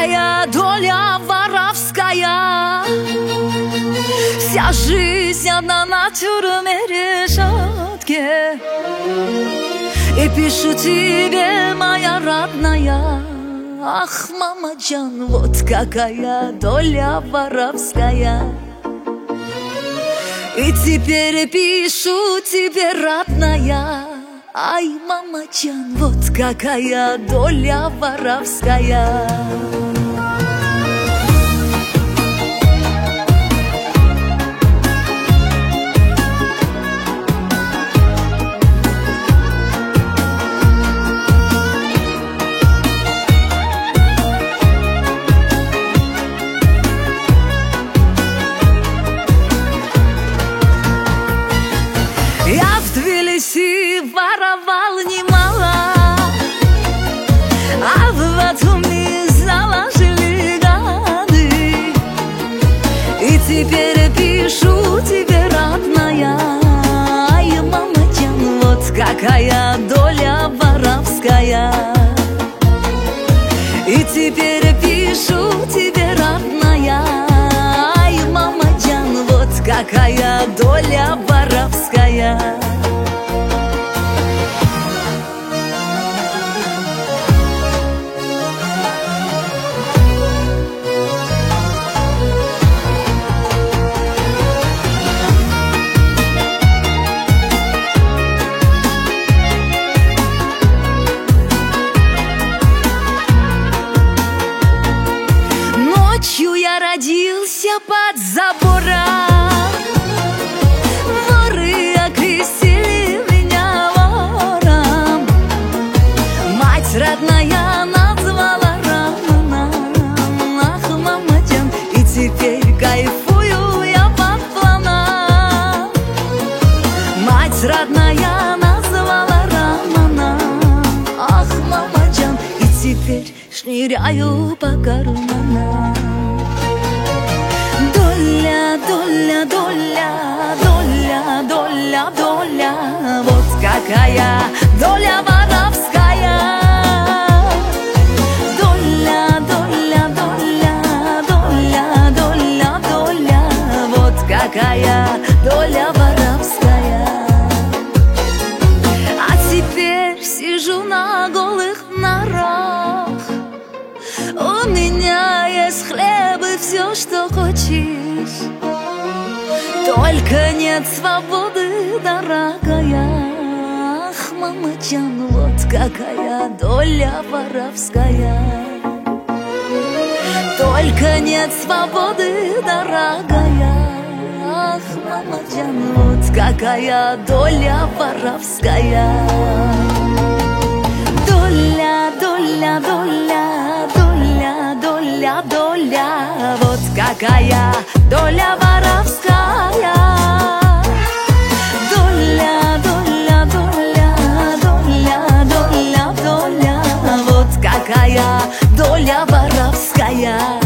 какая доля воровская. Вся жизнь одна на тюрьме решетке. И пишу тебе, моя родная: ах, мамаджан, вот какая доля воровская. И теперь пишу тебе, родная: ай, мамаджан, вот какая доля воровская. Я в Тбилиси воровал немало, а в Батуми заложили гады. И теперь пишу тебе, родная: ай, мамаджан, вот какая доля воровская. И теперь пишу тебе, родная: ай, мамаджан, вот какая доля воровская. Ночью я родился под забором, воры окрестили меня вором. Мать родная назвала рано: ах, мамаджан, и теперь кайфую я по планам. Мать родная назвала рано: ах, мамаджан, и теперь шныряю по карманам. Доля, доля, доля, доля, доля, доля, вот какая доля воровская. Доля, доля, доля, доля, доля, доля, вот какая доля воровская. А теперь сижу на голых норах. У меня есть хлеб и все, что хочешь, только нет свободы, дорогая. Ах, мамаджан, вот какая доля воровская. Только нет свободы, дорогая. Ах, мамаджан, вот какая доля воровская. Доля, доля, доля, доля, доля, доля, вот какая доля воровская. Доля, доля, доля, доля, доля, доля, вот какая доля воровская.